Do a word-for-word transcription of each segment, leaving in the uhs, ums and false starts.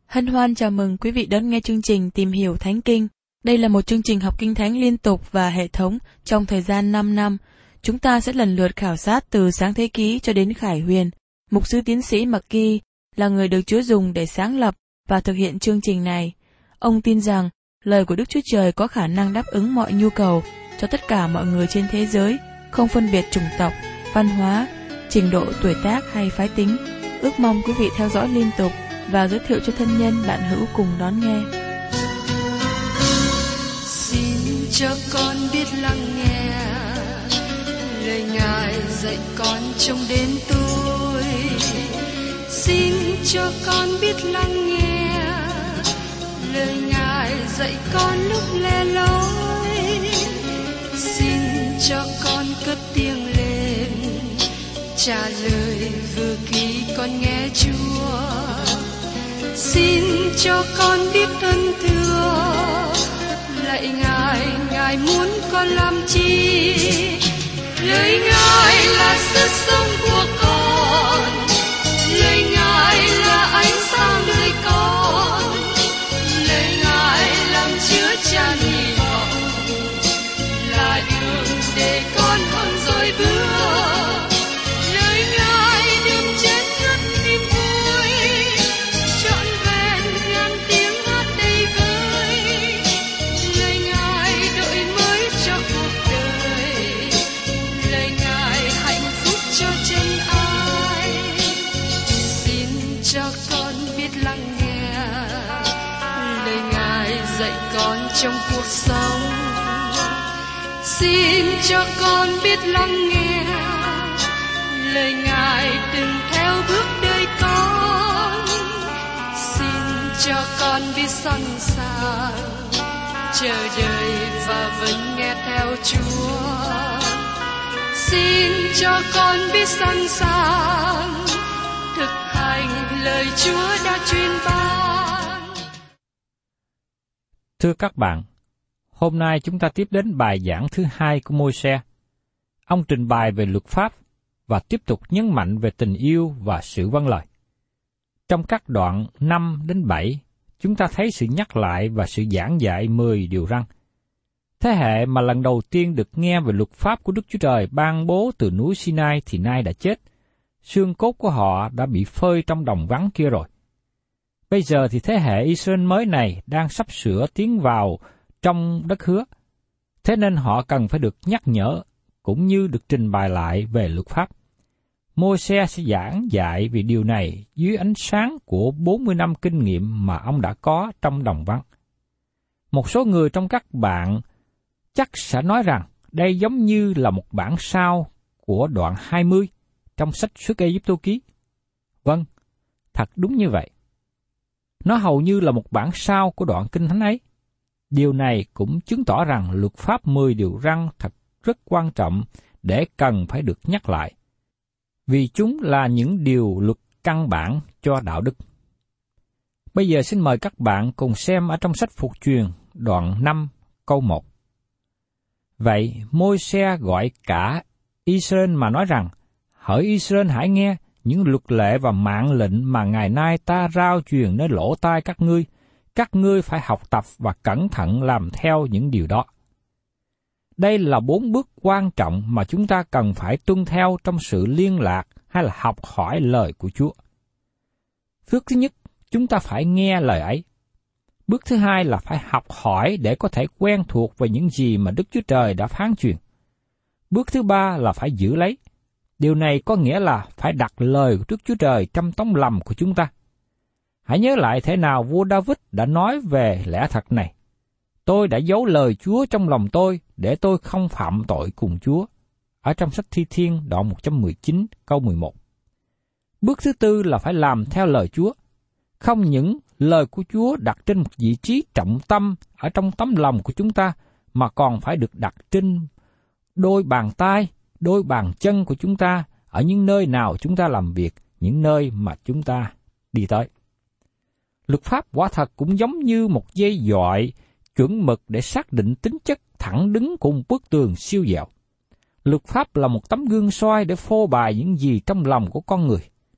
Hân hoan chào mừng quý vị đón nghe chương trình Tìm hiểu Thánh Kinh. Đây là một chương trình học Kinh Thánh liên tục và hệ thống trong thời gian năm năm. Chúng ta sẽ lần lượt khảo sát từ Sáng Thế Ký cho đến Khải Huyền. Mục sư tiến sĩ McGee là người được Chúa dùng để sáng lập và thực hiện chương trình này. Ông tin rằng lời của Đức Chúa Trời có khả năng đáp ứng mọi nhu cầu cho tất cả mọi người trên thế giới, không phân biệt chủng tộc, văn hóa, trình độ tuổi tác hay phái tính. Ước mong quý vị theo dõi liên tục và giới thiệu cho thân nhân bạn hữu cùng đón nghe. Xin cho con biết lắng nghe lời Ngài dạy con trong đến tôi. Xin cho con biết lắng nghe lời Ngài dạy con lúc lẻ loi. Xin cho con cất tiếng lên trả lời vừa khi con nghe Chúa. Xin cho con biết ơn thưa lạy Ngài, Ngài muốn con làm chi? Lời Ngài là sức sống của con, lời Ngài là ánh sáng đời con, lời Ngài làm chứa chan hy vọng, là đường để con hơn rồi bước. Lời Ngài đem chết ngất niềm vui, trọn vẹn ngàn tiếng hát đầy vơi. Lời Ngài đổi mới cho cuộc đời, lời Ngài hạnh phúc cho chân ai. Xin cho con biết lắng nghe lời Ngài dạy con trong cuộc sống. Xin cho con biết lắng nghe lời Ngài từng theo bước đời con. Xin cho con biết sẵn sàng chờ đợi và vẫn nghe theo Chúa. Xin cho con biết sẵn sàng thực hành lời Chúa đã truyền ban. Thưa các bạn, hôm nay chúng ta tiếp đến bài giảng thứ hai của Môi-se. Ông trình bày về luật pháp và tiếp tục nhấn mạnh về tình yêu và sự vâng lời. Trong các đoạn năm đến bảy, chúng ta thấy sự nhắc lại và sự giảng dạy mười điều răn. Thế hệ mà lần đầu tiên được nghe về luật pháp của Đức Chúa Trời ban bố từ núi Sinai thì nay đã chết. Xương cốt của họ đã bị phơi trong đồng vắng kia rồi. Bây giờ thì thế hệ Israel mới này đang sắp sửa tiến vào trong đất hứa. Thế nên họ cần phải được nhắc nhở, cũng như được trình bày lại về luật pháp. Môi-se sẽ giảng dạy về điều này dưới ánh sáng của bốn mươi năm kinh nghiệm mà ông đã có trong đồng vắng. Một số người trong các bạn chắc sẽ nói rằng đây giống như là một bản sao của đoạn hai mươi trong sách Xuất Ê-díp-tô ký. Vâng, thật đúng như vậy. Nó hầu như là một bản sao của đoạn kinh thánh ấy. Điều này cũng chứng tỏ rằng luật pháp mười điều răn thật rất quan trọng để cần phải được nhắc lại, vì chúng là những điều luật căn bản cho đạo đức. Bây giờ xin mời các bạn cùng xem ở trong sách Phục Truyền đoạn năm câu một. Vậy Môi-se gọi cả Israel mà nói rằng, hỡi Israel hãy nghe những luật lệ và mạng lệnh mà ngày nay ta rao truyền nơi lỗ tai các ngươi, các ngươi phải học tập và cẩn thận làm theo những điều đó. Đây là bốn bước quan trọng mà chúng ta cần phải tuân theo trong sự liên lạc hay là học hỏi lời của Chúa. Bước thứ nhất, chúng ta phải nghe lời ấy. Bước thứ hai là phải học hỏi để có thể quen thuộc về những gì mà Đức Chúa Trời đã phán truyền. Bước thứ ba là phải giữ lấy. Điều này có nghĩa là phải đặt lời của Đức Chúa Trời trong tấm lòng của chúng ta. Hãy nhớ lại thế nào vua David đã nói về lẽ thật này. Tôi đã giấu lời Chúa trong lòng tôi để tôi không phạm tội cùng Chúa. Ở trong sách Thi Thiên đoạn một trăm mười chín câu mười một. Bước thứ tư là phải làm theo lời Chúa. Không những lời của Chúa đặt trên một vị trí trọng tâm ở trong tấm lòng của chúng ta, mà còn phải được đặt trên đôi bàn tay, đôi bàn chân của chúng ta ở những nơi nào chúng ta làm việc, những nơi mà chúng ta đi tới. Luật pháp quả thật cũng giống như một dây dọi chuẩn mực để xác định tính chất thẳng đứng của một bức tường siêu dẹo. Luật pháp là một tấm gương soi để phô bày những gì trong lòng của con người.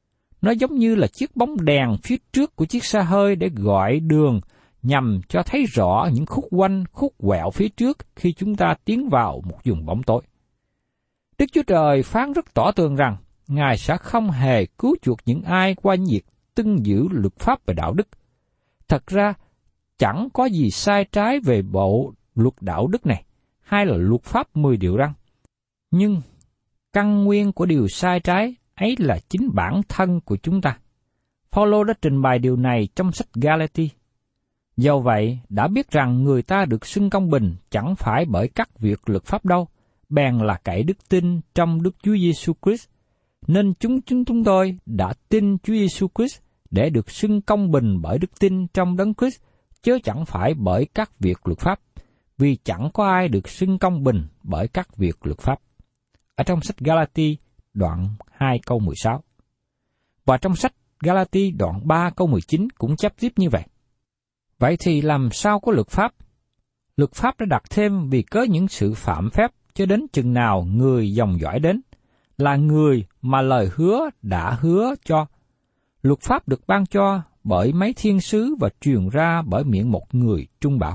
Nó giống như là chiếc bóng đèn phía trước của chiếc xe hơi để gọi đường nhằm cho thấy rõ những khúc quanh, khúc quẹo phía trước khi chúng ta tiến vào một vùng bóng tối. Đức Chúa Trời phán rất tỏ tường rằng Ngài sẽ không hề cứu chuộc những ai qua việc tuân giữ luật pháp về đạo đức. Thật ra, chẳng có gì sai trái về bộ luật đạo đức này, hay là luật pháp mười điều răn. Nhưng căn nguyên của điều sai trái ấy là chính bản thân của chúng ta. Phaolô đã trình bày điều này trong sách Galati. Dầu vậy, đã biết rằng người ta được xưng công bình chẳng phải bởi các việc luật pháp đâu, bèn là cậy đức tin trong Đức Chúa Giêsu Christ. Nên chúng chúng chúng tôi đã tin Chúa Giêsu Christ để được xưng công bình bởi đức tin trong Đấng Christ, chứ chẳng phải bởi các việc luật pháp, vì chẳng có ai được xưng công bình bởi các việc luật pháp. Ở trong sách Galati đoạn hai câu mười sáu. Và trong sách Galati đoạn ba câu mười chín cũng chép tiếp như vậy. Vậy thì làm sao có luật pháp? Luật pháp đã đặt thêm vì cớ những sự phạm phép cho đến chừng nào người dòng dõi đến, là người mà lời hứa đã hứa cho. Luật pháp được ban cho bởi mấy thiên sứ và truyền ra bởi miệng một người trung bảo.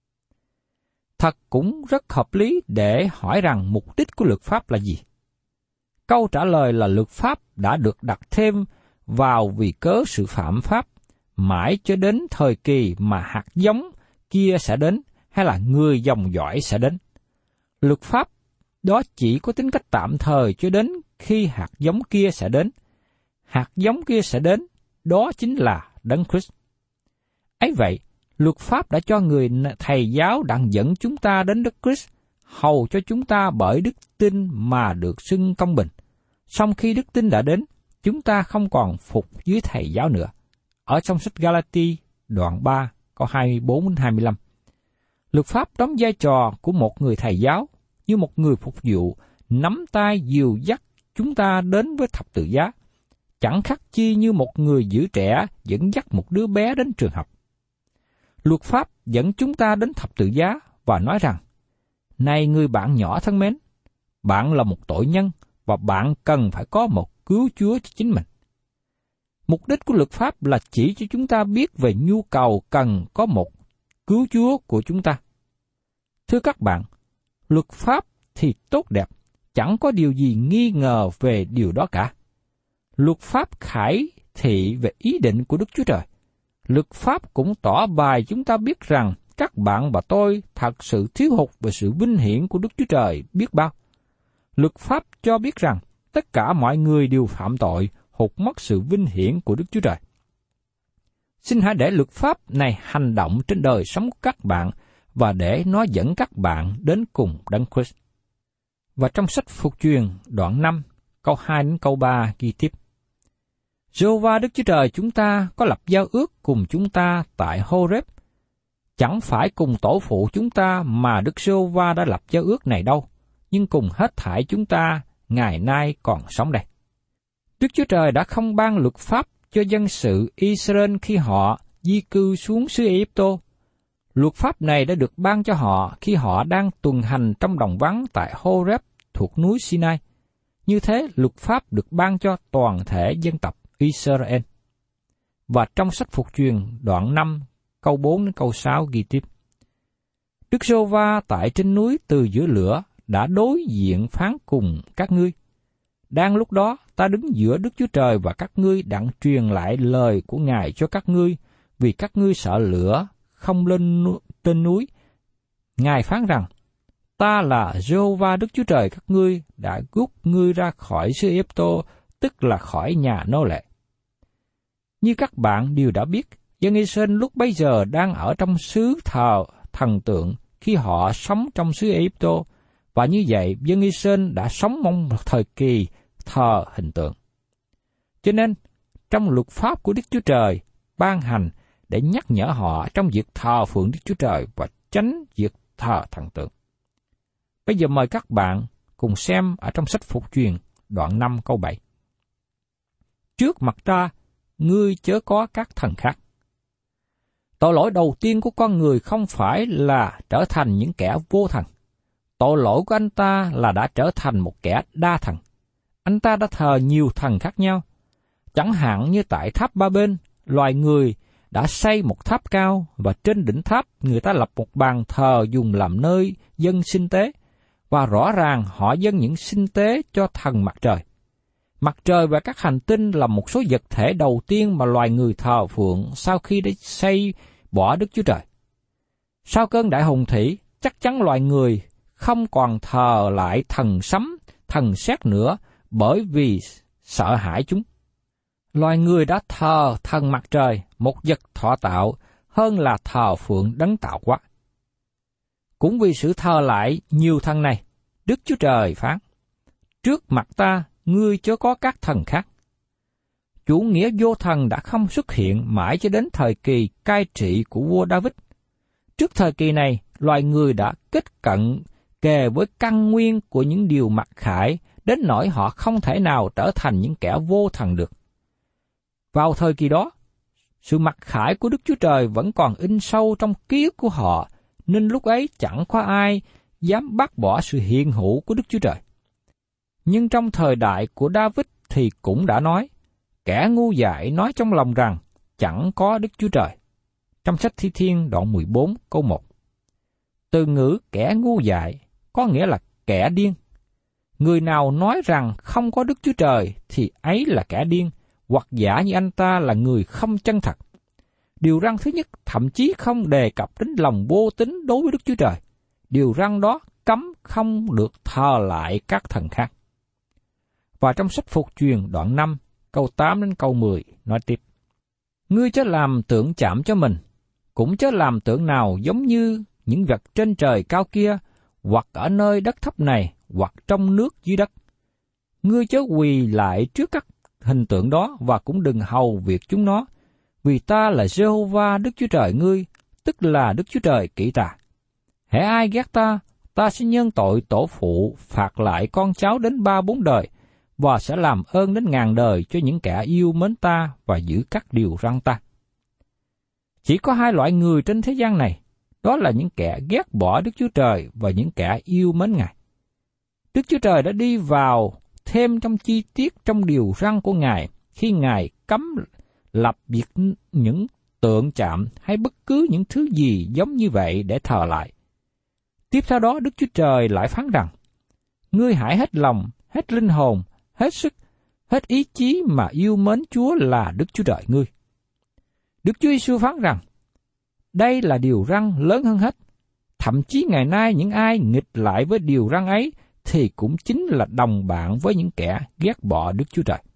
Thật cũng rất hợp lý để hỏi rằng mục đích của luật pháp là gì? Câu trả lời là luật pháp đã được đặt thêm vào vì cớ sự phạm pháp, mãi cho đến thời kỳ mà hạt giống kia sẽ đến, hay là người dòng dõi sẽ đến. Luật pháp đó chỉ có tính cách tạm thời cho đến khi hạt giống kia sẽ đến. Hạt giống kia sẽ đến, đó chính là Đấng Christ. Ấy vậy, luật pháp đã cho người thầy giáo đặng dẫn chúng ta đến Đức Christ, hầu cho chúng ta bởi đức tin mà được xưng công bình. Song khi đức tin đã đến, chúng ta không còn phục dưới thầy giáo nữa. Ở trong sách Galati đoạn ba, câu hai mươi bốn đến hai mươi lăm. Luật pháp đóng vai trò của một người thầy giáo, như một người phục vụ, nắm tay dìu dắt chúng ta đến với thập tự giá, chẳng khác chi như một người giữ trẻ dẫn dắt một đứa bé đến trường học. Luật pháp dẫn chúng ta đến thập tự giá và nói rằng, này người bạn nhỏ thân mến, bạn là một tội nhân và bạn cần phải có một cứu Chúa cho chính mình. Mục đích của luật pháp là chỉ cho chúng ta biết về nhu cầu cần có một cứu Chúa của chúng ta. Thưa các bạn, luật pháp thì tốt đẹp, chẳng có điều gì nghi ngờ về điều đó cả. Luật pháp khải thị về ý định của Đức Chúa Trời. Luật pháp cũng tỏ bài chúng ta biết rằng các bạn và tôi thật sự thiếu hụt về sự vinh hiển của Đức Chúa Trời biết bao. Luật pháp cho biết rằng tất cả mọi người đều phạm tội, hụt mất sự vinh hiển của Đức Chúa Trời. Xin hãy để luật pháp này hành động trên đời sống của các bạn và để nó dẫn các bạn đến cùng Đấng Christ. Và trong sách Phục Truyền đoạn năm, câu hai đến câu ba ghi tiếp. Giê-hô-va Đức Chúa Trời chúng ta có lập giao ước cùng chúng ta tại Hô-rép. Chẳng phải cùng tổ phụ chúng ta mà Đức Giê-hô-va đã lập giao ước này đâu, nhưng cùng hết thảy chúng ta ngày nay còn sống đây. Đức Chúa Trời đã không ban luật pháp cho dân sự Israel khi họ di cư xuống xứ Ai-cập. Luật pháp này đã được ban cho họ khi họ đang tuần hành trong đồng vắng tại Hô-rép thuộc núi Sinai. Như thế, luật pháp được ban cho toàn thể dân tộc Israel. Và trong sách Phục Truyền đoạn năm, câu bốn đến câu sáu ghi tiếp. Đức Giê-hô-va tại trên núi từ giữa lửa đã đối diện phán cùng các ngươi. Đang lúc đó, ta đứng giữa Đức Chúa Trời và các ngươi đặng truyền lại lời của Ngài cho các ngươi, vì các ngươi sợ lửa không lên trên núi. Ngài phán rằng, ta là Giê-hô-va Đức Chúa Trời các ngươi đã rút ngươi ra khỏi xứ Ai-cập, tức là khỏi nhà nô lệ. Như các bạn đều đã biết, dân Israel lúc bấy giờ đang ở trong xứ thờ thần tượng khi họ sống trong xứ Ai-cập, và như vậy dân Israel đã sống trong một thời kỳ thờ hình tượng. Cho nên, trong luật pháp của Đức Chúa Trời ban hành để nhắc nhở họ trong việc thờ phượng Đức Chúa Trời và tránh việc thờ thần tượng. Bây giờ mời các bạn cùng xem ở trong sách Phục Truyền đoạn năm câu bảy. Trước mặt ta, ngươi chớ có các thần khác. Tội lỗi đầu tiên của con người không phải là trở thành những kẻ vô thần. Tội lỗi của anh ta là đã trở thành một kẻ đa thần. Anh ta đã thờ nhiều thần khác nhau. Chẳng hạn như tại tháp Ba Bên, loài người đã xây một tháp cao và trên đỉnh tháp người ta lập một bàn thờ dùng làm nơi dâng sinh tế, và rõ ràng họ dâng những sinh tế cho thần mặt trời. Mặt trời và các hành tinh là một số vật thể đầu tiên mà loài người thờ phượng sau khi đã xây bỏ Đức Chúa Trời. Sau cơn đại hồng thủy, chắc chắn loài người không còn thờ lại thần sấm, thần sét nữa bởi vì sợ hãi chúng. Loài người đã thờ thần mặt trời, một vật thọ tạo, hơn là thờ phượng đấng tạo hóa. Cũng vì sự thờ lại nhiều thần này, Đức Chúa Trời phán, trước mặt ta, ngươi chớ có các thần khác. Chủ nghĩa vô thần đã không xuất hiện mãi cho đến thời kỳ cai trị của vua David. Trước thời kỳ này, loài người đã kết cận kề với căn nguyên của những điều mặc khải, đến nỗi họ không thể nào trở thành những kẻ vô thần được. Vào thời kỳ đó, sự mặc khải của Đức Chúa Trời vẫn còn in sâu trong ký ức của họ, nên lúc ấy chẳng có ai dám bác bỏ sự hiện hữu của Đức Chúa Trời. Nhưng trong thời đại của David thì cũng đã nói, kẻ ngu dại nói trong lòng rằng chẳng có Đức Chúa Trời. Trong sách Thi Thiên đoạn mười bốn câu một. Từ ngữ kẻ ngu dại có nghĩa là kẻ điên. Người nào nói rằng không có Đức Chúa Trời thì ấy là kẻ điên, hoặc giả như anh ta là người không chân thật. Điều răn thứ nhất thậm chí không đề cập đến lòng vô tín đối với Đức Chúa Trời. Điều răn đó cấm không được thờ lại các thần khác. Và trong sách Phục Truyền đoạn năm, câu tám đến câu mười nói tiếp. Ngươi chớ làm tượng chạm cho mình, cũng chớ làm tượng nào giống như những vật trên trời cao kia, hoặc ở nơi đất thấp này, hoặc trong nước dưới đất. Ngươi chớ quỳ lại trước các hình tượng đó và cũng đừng hầu việc chúng nó, vì ta là Giê-hô-va Đức Chúa Trời ngươi, tức là Đức Chúa Trời kỹ tà. Hễ ai ghét ta, ta sẽ nhân tội tổ phụ phạt lại con cháu đến ba bốn đời, và sẽ làm ơn đến ngàn đời cho những kẻ yêu mến ta và giữ các điều răn ta. Chỉ có hai loại người trên thế gian này, đó là những kẻ ghét bỏ Đức Chúa Trời và những kẻ yêu mến Ngài. Đức Chúa Trời đã đi vào thêm trong chi tiết trong điều răn của Ngài khi Ngài cấm lập việc những tượng chạm hay bất cứ những thứ gì giống như vậy để thờ lại. Tiếp theo đó Đức Chúa Trời lại phán rằng, ngươi hãy hết lòng, hết linh hồn, hết sức, hết ý chí mà yêu mến Chúa là Đức Chúa Trời ngươi. Đức Chúa Giêsu phán rằng, đây là điều răn lớn hơn hết. Thậm chí ngày nay những ai nghịch lại với điều răn ấy thì cũng chính là đồng bạn với những kẻ ghét bỏ Đức Chúa Trời.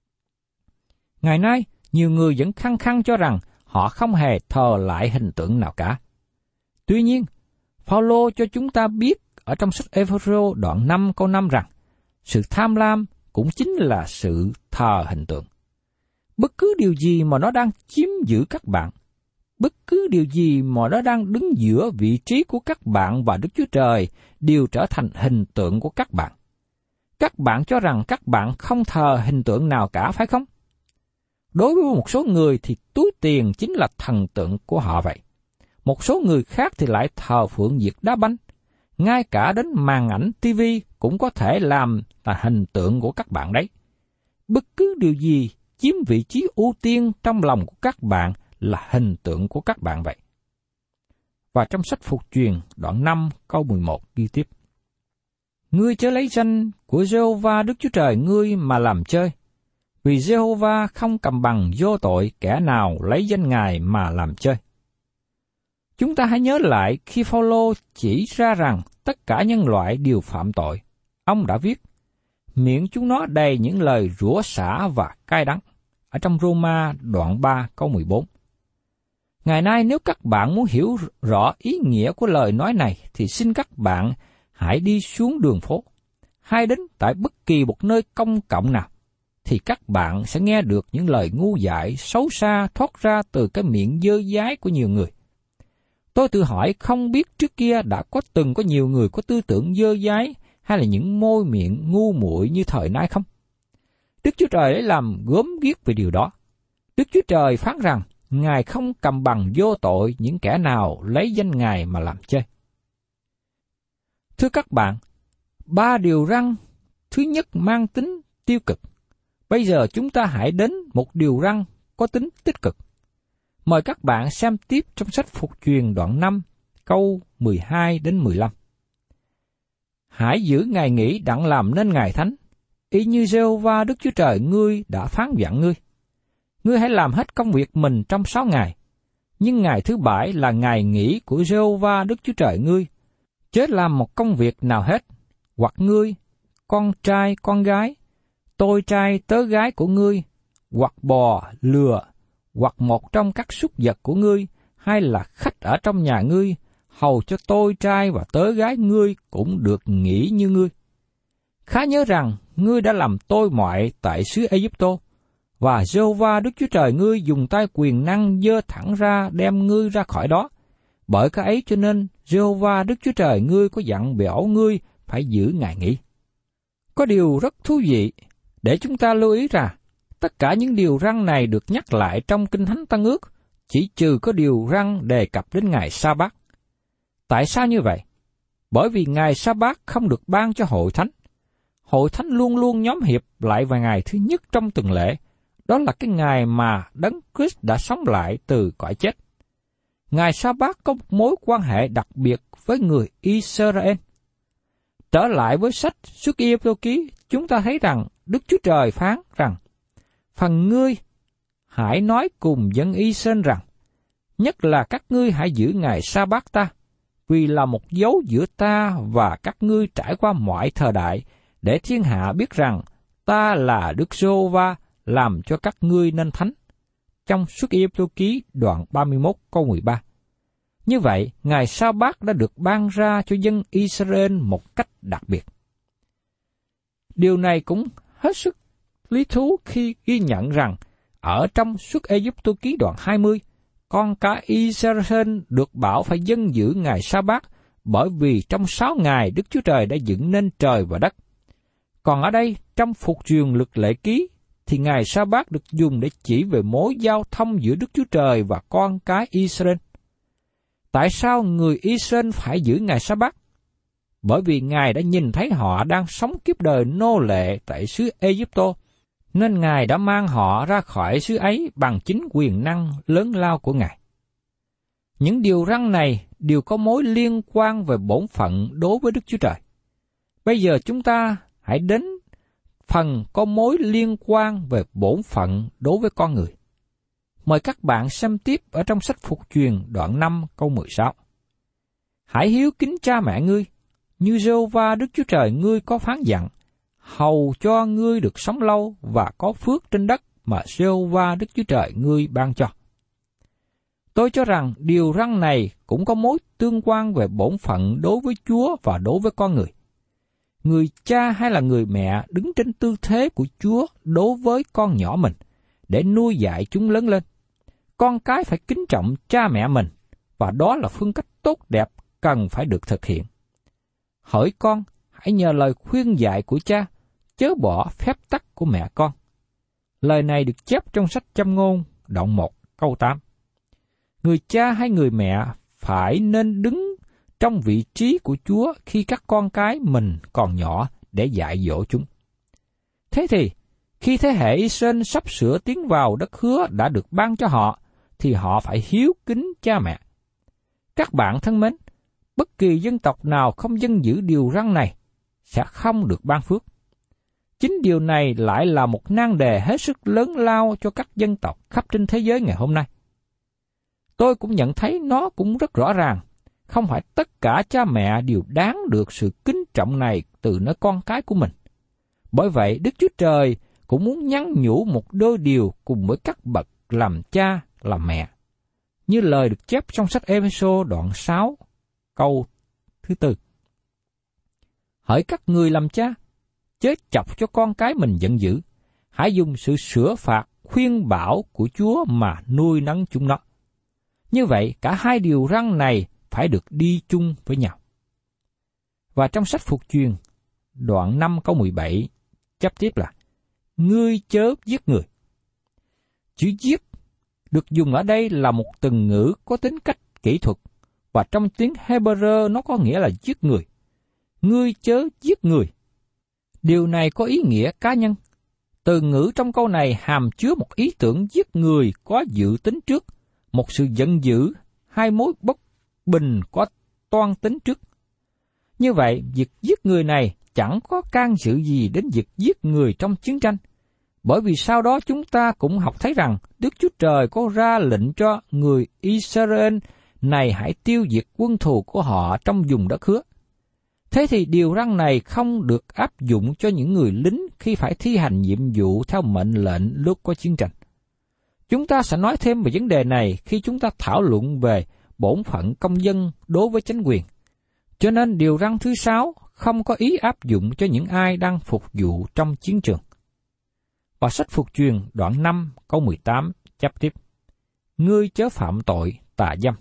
Ngày nay, nhiều người vẫn khăng khăng cho rằng họ không hề thờ lại hình tượng nào cả. Tuy nhiên, Phao-lô cho chúng ta biết ở trong sách Ê-phê-rô đoạn năm câu năm rằng, sự tham lam cũng chính là sự thờ hình tượng. Bất cứ điều gì mà nó đang chiếm giữ các bạn, bất cứ điều gì mà nó đang đứng giữa vị trí của các bạn và Đức Chúa Trời đều trở thành hình tượng của các bạn. Các bạn cho rằng các bạn không thờ hình tượng nào cả, phải không? Đối với một số người thì túi tiền chính là thần tượng của họ vậy. Một số người khác thì lại thờ phượng việc đá banh. Ngay cả đến màn ảnh ti vi cũng có thể làm là hình tượng của các bạn đấy. Bất cứ điều gì chiếm vị trí ưu tiên trong lòng của các bạn là hình tượng của các bạn vậy. Và trong sách Phục Truyền đoạn năm câu mười một ghi tiếp. Ngươi chớ lấy danh của Giê-hô-va Đức Chúa Trời ngươi mà làm chơi, vì Giê-hô-va không cầm bằng vô tội kẻ nào lấy danh Ngài mà làm chơi. Chúng ta hãy nhớ lại khi Phao-lô chỉ ra rằng tất cả nhân loại đều phạm tội, ông đã viết, miệng chúng nó đầy những lời rủa xả và cay đắng, ở trong Rô-ma đoạn ba câu mười bốn. Ngày nay nếu các bạn muốn hiểu rõ ý nghĩa của lời nói này thì xin các bạn hãy đi xuống đường phố, hay đến tại bất kỳ một nơi công cộng nào, thì các bạn sẽ nghe được những lời ngu dại xấu xa thoát ra từ cái miệng dơ dái của nhiều người. Tôi tự hỏi không biết trước kia đã có từng có nhiều người có tư tưởng dơ dái hay là những môi miệng ngu muội như thời nay không? Đức Chúa Trời đã làm gớm ghiếc về điều đó. Đức Chúa Trời phán rằng Ngài không cầm bằng vô tội những kẻ nào lấy danh Ngài mà làm chơi. Thưa các bạn, ba điều răn thứ nhất mang tính tiêu cực, Bây giờ chúng ta hãy đến một điều răn có tính tích cực. Mời các bạn xem tiếp trong sách Phục Truyền đoạn năm, câu mười hai đến mười lăm. Hãy giữ ngày nghỉ đặng làm nên ngày thánh, y như Giê-hô-va Đức Chúa Trời ngươi đã phán dặn ngươi. Ngươi hãy làm hết công việc mình trong sáu ngày, nhưng ngày thứ bảy là ngày nghỉ của Giê-hô-va Đức Chúa Trời ngươi, chớ làm một công việc nào hết, hoặc ngươi, con trai, con gái, tôi trai, tớ gái của ngươi, hoặc bò, lừa, hoặc một trong các súc vật của ngươi, hay là khách ở trong nhà ngươi, hầu cho tôi trai và tớ gái ngươi cũng được nghỉ như ngươi. Khá nhớ rằng ngươi đã làm tôi mọi tại xứ Ai-cập, và Giê-hô-va Đức Chúa Trời ngươi dùng tay quyền năng giơ thẳng ra đem ngươi ra khỏi đó. Bởi cái ấy cho nên Giê-hô-va Đức Chúa Trời ngươi có dặn bảo ngươi phải giữ ngày nghỉ. Có điều rất thú vị để chúng ta lưu ý rằng tất cả những điều răn này được nhắc lại trong Kinh Thánh Tân Ước, chỉ trừ có điều răn đề cập đến ngày Sa-bát. Tại sao như vậy? Bởi vì ngày Sa-bát không được ban cho hội thánh. Hội thánh luôn luôn nhóm hiệp lại vào ngày thứ nhất trong tuần lễ, đó là cái ngày mà Đấng Christ đã sống lại từ cõi chết. Ngày Sa-bát có một mối quan hệ đặc biệt với người Israel. Trở lại với sách Xuất Ai-cập ký, chúng ta thấy rằng Đức Chúa Trời phán rằng, phần ngươi hãy nói cùng dân Israel rằng, nhất là các ngươi hãy giữ ngày Sa-bát ta, vì là một dấu giữa ta và các ngươi trải qua mọi thời đại, để thiên hạ biết rằng ta là Đức Giê-hô-va làm cho các ngươi nên thánh. Trong Xuất Ai-cập ký đoạn ba mươi mốt câu mười ba. Như vậy, ngày Sa-bát đã được ban ra cho dân Israel một cách đặc biệt. Điều này cũng hết sức lý thú khi ghi nhận rằng ở trong Xuất Ai-cập ký đoạn hai mươi, con cái Israel được bảo phải dân giữ ngày Sa-bát, bởi vì trong sáu ngày Đức Chúa Trời đã dựng nên trời và đất. Còn ở đây, trong Phục Truyền Luật Lệ Ký, thì ngày Sa-bát được dùng để chỉ về mối giao thông giữa Đức Chúa Trời và con cái Israel. Tại sao người Israel phải giữ ngày Sa-bát? Bởi vì Ngài đã nhìn thấy họ đang sống kiếp đời nô lệ tại xứ Ai-cập, nên Ngài đã mang họ ra khỏi xứ ấy bằng chính quyền năng lớn lao của Ngài. Những điều răn này đều có mối liên quan về bổn phận đối với Đức Chúa Trời. Bây giờ chúng ta hãy đến phần có mối liên quan về bổn phận đối với con người. Mời các bạn xem tiếp ở trong sách Phục Truyền đoạn năm câu mười sáu. Hãy hiếu kính cha mẹ ngươi, như Giê-hô-va Đức Chúa Trời ngươi có phán dặn, hầu cho ngươi được sống lâu và có phước trên đất mà Giê-hô-va Đức Chúa Trời ngươi ban cho. Tôi cho rằng điều răn này cũng có mối tương quan về bổn phận đối với Chúa và đối với con người. Người cha hay là người mẹ đứng trên tư thế của Chúa đối với con nhỏ mình, để nuôi dạy chúng lớn lên. Con cái phải kính trọng cha mẹ mình, và đó là phương cách tốt đẹp cần phải được thực hiện. Hỡi con, hãy nhờ lời khuyên dạy của cha, chớ bỏ phép tắc của mẹ con. Lời này được chép trong sách Châm Ngôn, đoạn một, câu tám. Người cha hay người mẹ phải nên đứng trong vị trí của Chúa khi các con cái mình còn nhỏ để dạy dỗ chúng. Thế thì, khi thế hệ Israel sắp sửa tiến vào đất hứa đã được ban cho họ, thì họ phải hiếu kính cha mẹ. Các bạn thân mến, bất kỳ dân tộc nào không dân giữ điều răn này sẽ không được ban phước. Chính điều này lại là một nan đề hết sức lớn lao cho các dân tộc khắp trên thế giới ngày hôm nay. Tôi cũng nhận thấy nó cũng rất rõ ràng, không phải tất cả cha mẹ đều đáng được sự kính trọng này từ nơi con cái của mình. Bởi vậy, Đức Chúa Trời cũng muốn nhắn nhủ một đôi điều cùng với các bậc làm cha, làm mẹ. Như lời được chép trong sách Ê-phê-sô đoạn sáu, câu thứ tư. Hỡi các người làm cha, chớ chọc cho con cái mình giận dữ, hãy dùng sự sửa phạt khuyên bảo của Chúa mà nuôi nấng chúng nó. Như vậy, cả hai điều răn này phải được đi chung với nhau. Và trong sách Phục Truyền, đoạn năm câu mười bảy, chép tiếp là, ngươi chớ giết người. Chữ giết được dùng ở đây là một từ ngữ có tính cách kỹ thuật, và trong tiếng Hebrew nó có nghĩa là giết người. Ngươi chớ giết người. Điều này có ý nghĩa cá nhân. Từ ngữ trong câu này hàm chứa một ý tưởng giết người có dự tính trước, một sự giận dữ, hai mối bất bình có toan tính trước. Như vậy, việc giết người này chẳng có can dự gì đến việc giết người trong chiến tranh, bởi vì sau đó chúng ta cũng học thấy rằng Đức Chúa Trời có ra lệnh cho người Israel này hãy tiêu diệt quân thù của họ trong vùng đất hứa. Thế thì điều răn này không được áp dụng cho những người lính khi phải thi hành nhiệm vụ theo mệnh lệnh lúc có chiến tranh. Chúng ta sẽ nói thêm về vấn đề này khi chúng ta thảo luận về bổn phận công dân đối với chánh quyền. Cho nên điều răn thứ sáu không có ý áp dụng cho những ai đang phục vụ trong chiến trường. Và sách Phục Truyền đoạn năm câu mười tám chép tiếp: Ngươi chớ phạm tội tà dâm.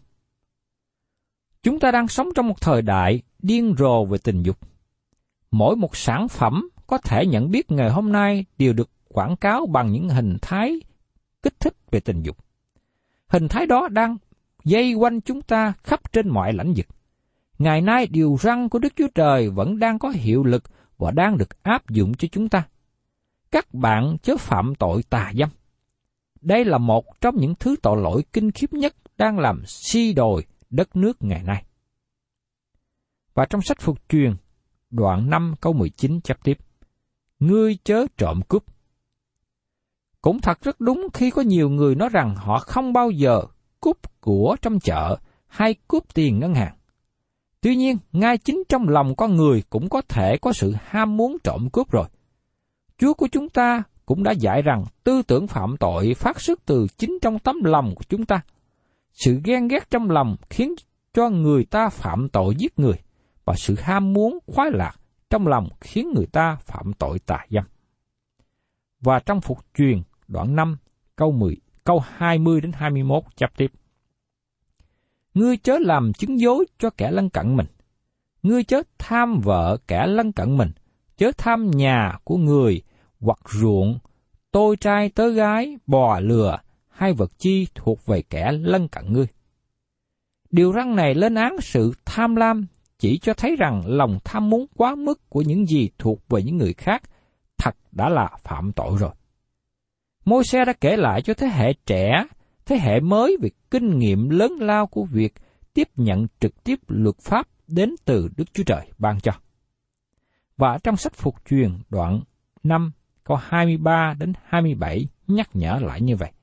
Chúng ta đang sống trong một thời đại điên rồ về tình dục. Mỗi một sản phẩm có thể nhận biết ngày hôm nay đều được quảng cáo bằng những hình thái kích thích về tình dục. Hình thái đó đang dây quanh chúng ta khắp trên mọi lãnh vực. Ngày nay điều răn của Đức Chúa Trời vẫn đang có hiệu lực và đang được áp dụng cho chúng ta. Các bạn chớ phạm tội tà dâm. Đây là một trong những thứ tội lỗi kinh khiếp nhất đang làm suy đồi đất nước ngày nay. Và trong sách Phục Truyền, đoạn năm câu mười chín chép tiếp: Ngươi chớ trộm cướp. Cũng thật rất đúng khi có nhiều người nói rằng họ không bao giờ cướp của trong chợ hay cướp tiền ngân hàng. Tuy nhiên, ngay chính trong lòng con người cũng có thể có sự ham muốn trộm cướp rồi. Chúa của chúng ta cũng đã dạy rằng tư tưởng phạm tội phát xuất từ chính trong tấm lòng của chúng ta. Sự ghen ghét trong lòng khiến cho người ta phạm tội giết người, và sự ham muốn khoái lạc trong lòng khiến người ta phạm tội tà dâm. Và trong Phục Truyền đoạn năm câu mười, câu hai mươi đến hai mươi mốt chép tiếp: Ngươi chớ làm chứng dối cho kẻ lân cận mình, ngươi chớ tham vợ kẻ lân cận mình, chớ tham nhà của người hoặc ruộng, tôi trai tớ gái, bò lừa hay vật chi thuộc về kẻ lân cận ngươi. Điều răn này lên án sự tham lam, chỉ cho thấy rằng lòng tham muốn quá mức của những gì thuộc về những người khác thật đã là phạm tội rồi. Môi-se đã kể lại cho thế hệ trẻ, thế hệ mới về kinh nghiệm lớn lao của việc tiếp nhận trực tiếp luật pháp đến từ Đức Chúa Trời ban cho. Và trong sách Phục Truyền đoạn năm câu hai mươi ba đến hai mươi bảy nhắc nhở lại như vậy: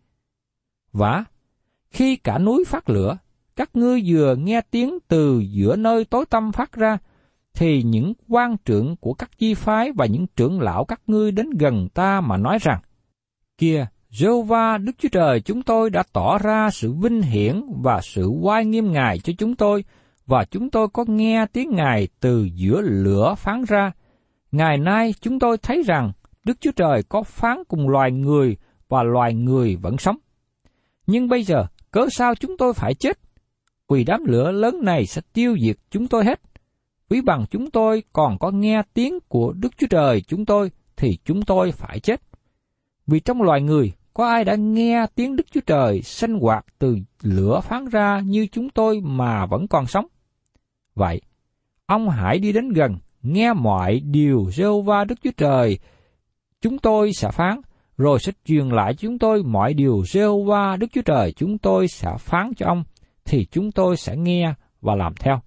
Và khi cả núi phát lửa, các ngươi vừa nghe tiếng từ giữa nơi tối tăm phát ra, thì những quan trưởng của các chi phái và những trưởng lão các ngươi đến gần ta mà nói rằng: Kìa, Giê-hô-va Đức Chúa Trời chúng tôi đã tỏ ra sự vinh hiển và sự oai nghiêm Ngài cho chúng tôi, và chúng tôi có nghe tiếng Ngài từ giữa lửa phán ra. Ngày nay chúng tôi thấy rằng Đức Chúa Trời có phán cùng loài người và loài người vẫn sống. Nhưng bây giờ, cớ sao chúng tôi phải chết? Vì đám lửa lớn này sẽ tiêu diệt chúng tôi hết. Ví bằng chúng tôi còn có nghe tiếng của Đức Chúa Trời chúng tôi, thì chúng tôi phải chết. Vì trong loài người, có ai đã nghe tiếng Đức Chúa Trời sanh hoạt từ lửa phán ra như chúng tôi mà vẫn còn sống? Vậy, ông hãy đi đến gần, nghe mọi điều Giê-hô-va Đức Chúa Trời chúng tôi sẽ phán, rồi sẽ truyền lại chúng tôi mọi điều Giê-hô-va Đức Chúa Trời chúng tôi sẽ phán cho ông, thì chúng tôi sẽ nghe và làm theo.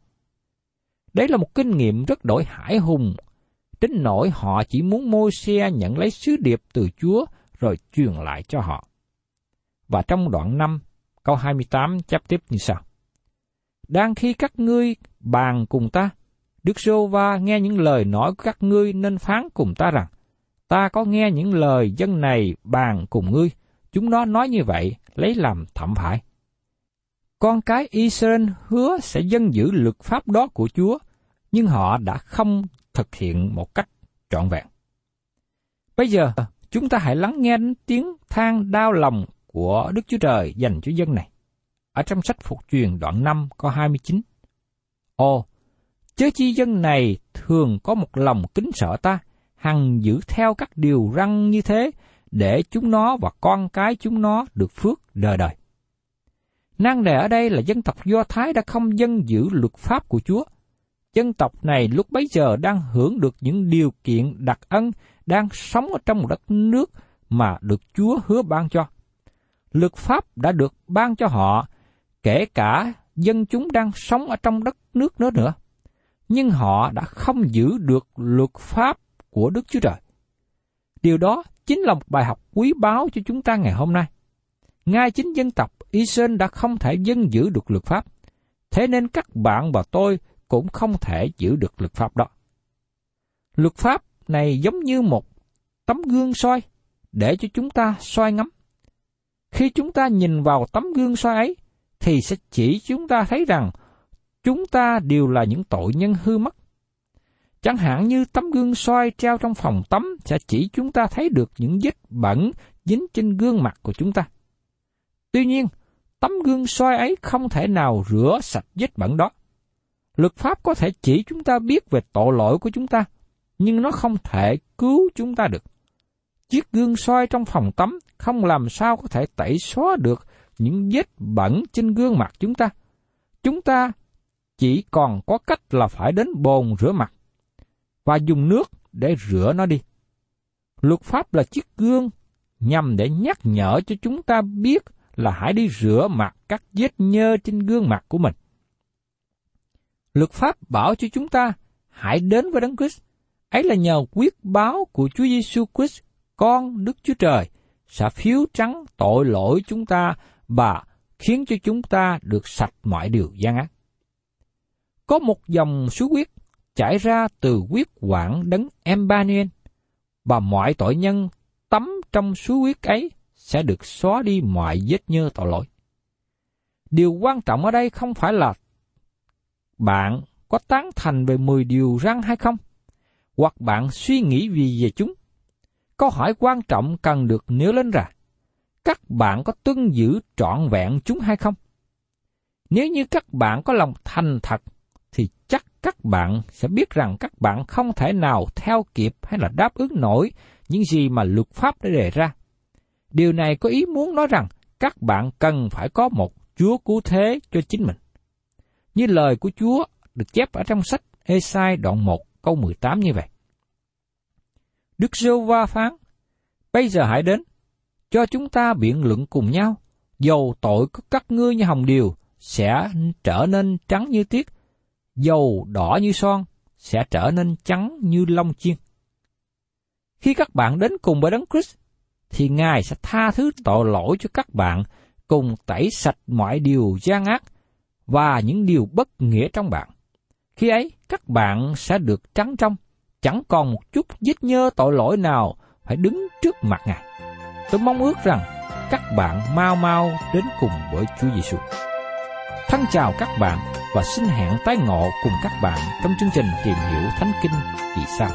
Đấy là một kinh nghiệm rất đổi hải hùng, đến nỗi họ chỉ muốn Môi-se nhận lấy sứ điệp từ Chúa rồi truyền lại cho họ. Và trong đoạn năm, câu hai mươi tám chép tiếp như sau: Đang khi các ngươi bàn cùng ta, Đức Giê-hô-va nghe những lời nói của các ngươi nên phán cùng ta rằng: Ta có nghe những lời dân này bàn cùng ngươi, chúng nó nói như vậy lấy làm thậm phải. Con cái Israel hứa sẽ dân giữ luật pháp đó của Chúa, nhưng họ đã không thực hiện một cách trọn vẹn. Bây giờ, chúng ta hãy lắng nghe đến tiếng than đau lòng của Đức Chúa Trời dành cho dân này. Ở trong sách Phục Truyền đoạn năm câu hai mươi chín: Ồ, chớ chi dân này thường có một lòng kính sợ ta, hằng giữ theo các điều răn như thế, để chúng nó và con cái chúng nó được phước đời đời. Nan đề ở đây là dân tộc Do Thái đã không dân giữ luật pháp của Chúa. Dân tộc này lúc bấy giờ đang hưởng được những điều kiện đặc ân đang sống ở trong một đất nước mà được Chúa hứa ban cho. Luật pháp đã được ban cho họ, kể cả dân chúng đang sống ở trong đất nước nữa nữa. Nhưng họ đã không giữ được luật pháp của Đức Chúa Trời. Điều đó chính là một bài học quý báu cho chúng ta ngày hôm nay. Ngay chính dân tộc Israel đã không thể dân giữ được luật pháp, thế nên các bạn và tôi cũng không thể giữ được luật pháp đó. Luật pháp này giống như một tấm gương soi để cho chúng ta soi ngắm. Khi chúng ta nhìn vào tấm gương soi ấy, thì sẽ chỉ chúng ta thấy rằng chúng ta đều là những tội nhân hư mất. Chẳng hạn như tấm gương soi treo trong phòng tắm sẽ chỉ chúng ta thấy được những vết bẩn dính trên gương mặt của chúng ta. Tuy nhiên, tấm gương soi ấy không thể nào rửa sạch vết bẩn đó. Luật pháp có thể chỉ chúng ta biết về tội lỗi của chúng ta, nhưng nó không thể cứu chúng ta được. Chiếc gương soi trong phòng tắm không làm sao có thể tẩy xóa được những vết bẩn trên gương mặt chúng ta. Chúng ta chỉ còn có cách là phải đến bồn rửa mặt và dùng nước để rửa nó đi. Luật pháp là chiếc gương nhằm để nhắc nhở cho chúng ta biết là hãy đi rửa mặt các vết nhơ trên gương mặt của mình. Luật pháp bảo cho chúng ta hãy đến với Đấng Christ. Ấy là nhờ quyết báo của Chúa Giêsu Christ, con Đức Chúa Trời, sẽ phiếu trắng tội lỗi chúng ta và khiến cho chúng ta được sạch mọi điều gian ác. Có một dòng suối huyết chảy ra từ huyết quản Đấng Emmanuel, và mọi tội nhân tắm trong suối huyết ấy sẽ được xóa đi mọi vết nhơ tội lỗi. Điều quan trọng ở đây không phải là bạn có tán thành về mười điều răn hay không, hoặc bạn suy nghĩ gì về chúng. Câu hỏi quan trọng cần được nêu lên là các bạn có tuân giữ trọn vẹn chúng hay không? Nếu như các bạn có lòng thành thật, thì chắc các bạn sẽ biết rằng các bạn không thể nào theo kịp hay là đáp ứng nổi những gì mà luật pháp đã đề ra. Điều này có ý muốn nói rằng các bạn cần phải có một Chúa cứu thế cho chính mình. Như lời của Chúa được chép ở trong sách Ê-sai đoạn một câu mười tám như vậy. Đức Giê-hô-va phán: Bây giờ hãy đến, cho chúng ta biện luận cùng nhau, dầu tội của các ngươi như hồng điều sẽ trở nên trắng như tiết, dầu đỏ như son sẽ trở nên trắng như lông chiên. Khi các bạn đến cùng với Đấng Christ, thì Ngài sẽ tha thứ tội lỗi cho các bạn, cùng tẩy sạch mọi điều gian ác và những điều bất nghĩa trong bạn. Khi ấy, các bạn sẽ được trắng trong, chẳng còn một chút vết nhơ tội lỗi nào phải đứng trước mặt Ngài. Tôi mong ước rằng các bạn mau mau đến cùng với Chúa Giêsu. Thân chào các bạn và xin hẹn tái ngộ cùng các bạn trong chương trình Tìm Hiểu Thánh Kinh kỳ sau.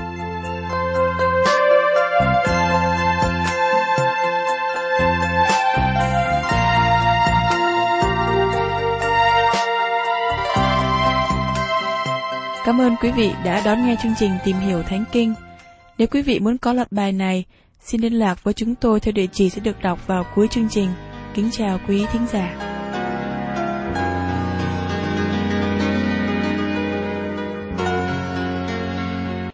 Cảm ơn quý vị đã đón nghe chương trình Tìm Hiểu Thánh Kinh. Nếu quý vị muốn có loạt bài này, xin liên lạc với chúng tôi theo địa chỉ sẽ được đọc vào cuối chương trình. Kính chào quý thính giả.